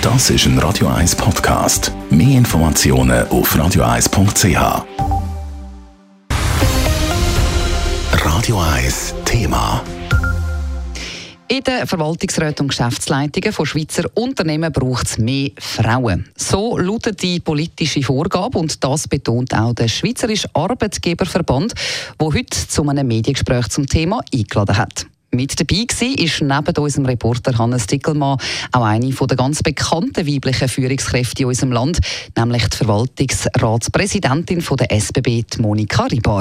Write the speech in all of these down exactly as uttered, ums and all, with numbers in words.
Das ist ein Radio eins Podcast. Mehr Informationen auf radio eins punkt c h. Radio eins Thema. In den Verwaltungsräten und Geschäftsleitungen von Schweizer Unternehmen braucht es mehr Frauen. So lautet die politische Vorgabe und das betont auch der Schweizerische Arbeitgeberverband, der heute zu einem Mediengespräch zum Thema eingeladen hat. Mit dabei war ist neben unserem Reporter Hannes Dickelmann auch eine der ganz bekannten weiblichen Führungskräfte in unserem Land, nämlich die Verwaltungsratspräsidentin der S B B, Monika Ribar.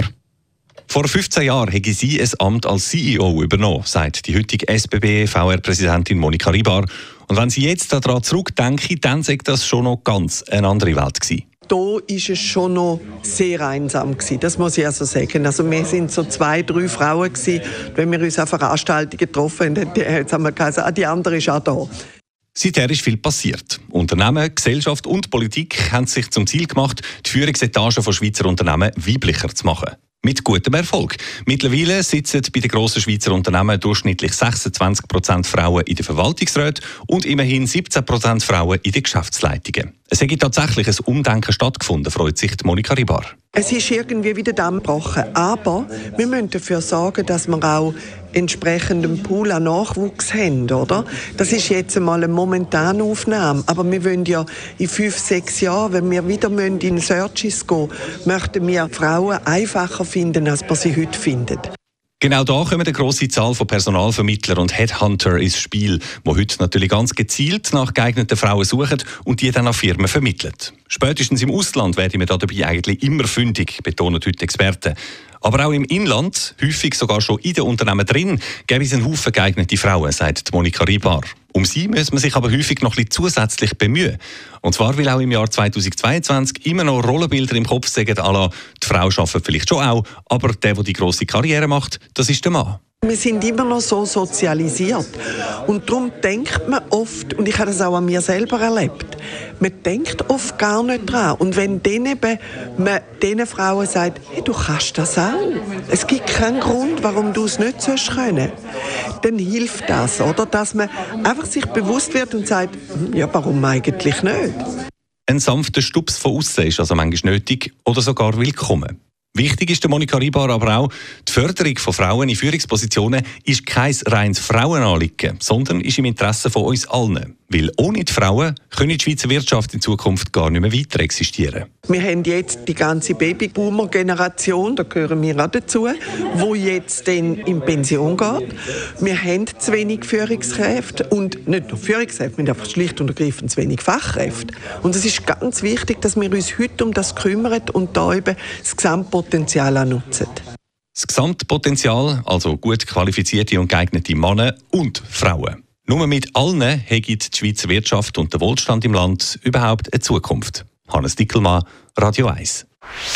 Vor fünfzehn Jahren habe sie ein Amt als C E O übernommen, sagt die heutige S B B-V R-Präsidentin Monika Ribar. Und wenn sie jetzt daran zurückdenke, dann sagt das schon noch ganz eine andere Welt gewesen. Da war es schon noch sehr einsam gewesen, das muss ich also sagen. Also wir sind so zwei, drei Frauen gewesen. Wenn wir uns an Veranstaltungen getroffen haben, jetzt haben wir gesagt, ah, die andere ist auch da. Seither ist viel passiert. Unternehmen, Gesellschaft und Politik haben sich zum Ziel gemacht, die Führungsetage von Schweizer Unternehmen weiblicher zu machen. Mit gutem Erfolg. Mittlerweile sitzen bei den grossen Schweizer Unternehmen durchschnittlich sechsundzwanzig Prozent Frauen in den Verwaltungsräten und immerhin siebzehn Prozent Frauen in den Geschäftsleitungen. Es hat tatsächlich ein Umdenken stattgefunden, freut sich Monika Ribar. Es ist irgendwie wieder Damm gebrochen, aber wir müssen dafür sorgen, dass wir auch entsprechenden Pool an Nachwuchs haben, oder? Das ist jetzt einmal eine momentane Aufnahme, aber wir wollen ja in fünf, sechs Jahren, wenn wir wieder in Searches gehen, möchten wir Frauen einfacher finden, als wir sie heute finden. Genau da kommen eine grosse Zahl von Personalvermittlern und Headhunter ins Spiel, die heute natürlich ganz gezielt nach geeigneten Frauen suchen und die dann an Firmen vermitteln. Spätestens im Ausland werden wir dabei eigentlich immer fündig, betonen heute Experten. Aber auch im Inland, häufig sogar schon in den Unternehmen drin, gäbe es einen Haufen geeignete Frauen, sagt Monika Ribar. Um sie muss man sich aber häufig noch ein bisschen zusätzlich bemühen. Und zwar, weil auch im Jahr zweitausendzweiundzwanzig immer noch Rollenbilder im Kopf sagen, à la, die Frau arbeitet vielleicht schon auch, aber der, der die grosse Karriere macht, das ist der Mann. Wir sind immer noch so sozialisiert. Und darum denkt man oft, und ich habe das auch an mir selber erlebt, man denkt oft gar nicht dran. Und wenn dann eben man diesen Frauen sagt, hey, du kannst das auch, es gibt keinen Grund, warum du es nicht können sollst, dann hilft das, oder? Dass man einfach sich bewusst wird und sagt, ja, warum eigentlich nicht? Ein sanfter Stups von aussen ist also manchmal nötig oder sogar willkommen. Wichtig ist der Monika Ribar aber auch, die Förderung von Frauen in Führungspositionen ist kein reines Frauenanliegen, sondern ist im Interesse von uns allen. Weil ohne die Frauen können die Schweizer Wirtschaft in Zukunft gar nicht mehr weiter existieren. Wir haben jetzt die ganze Babyboomer-Generation, da gehören wir auch dazu, die jetzt dann in Pension geht. Wir haben zu wenig Führungskräfte und nicht nur Führungskräfte, wir haben einfach schlicht und ergreifend zu wenig Fachkräfte. Und es ist ganz wichtig, dass wir uns heute um das kümmern und da eben das Gesamtpotenzial auch nutzen. Das Gesamtpotenzial, also gut qualifizierte und geeignete Männer und Frauen. Nur mit allen hat die Schweizer Wirtschaft und der Wohlstand im Land überhaupt eine Zukunft. Hannes Dickelmann, Radio eins.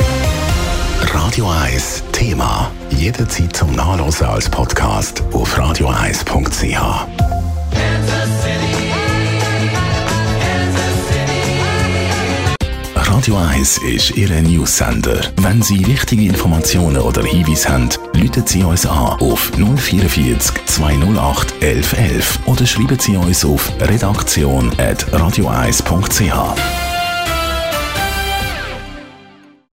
Radio eins Thema. Jederzeit zum Nachlesen als Podcast auf radio eins punkt c h. Radio eins ist Ihr News-Sender. Wenn Sie wichtige Informationen oder Hinweise haben, rufen Sie uns an auf null vierundvierzig zweihundertacht elf elf oder schreiben Sie uns auf redaktion at radio eins punkt c h.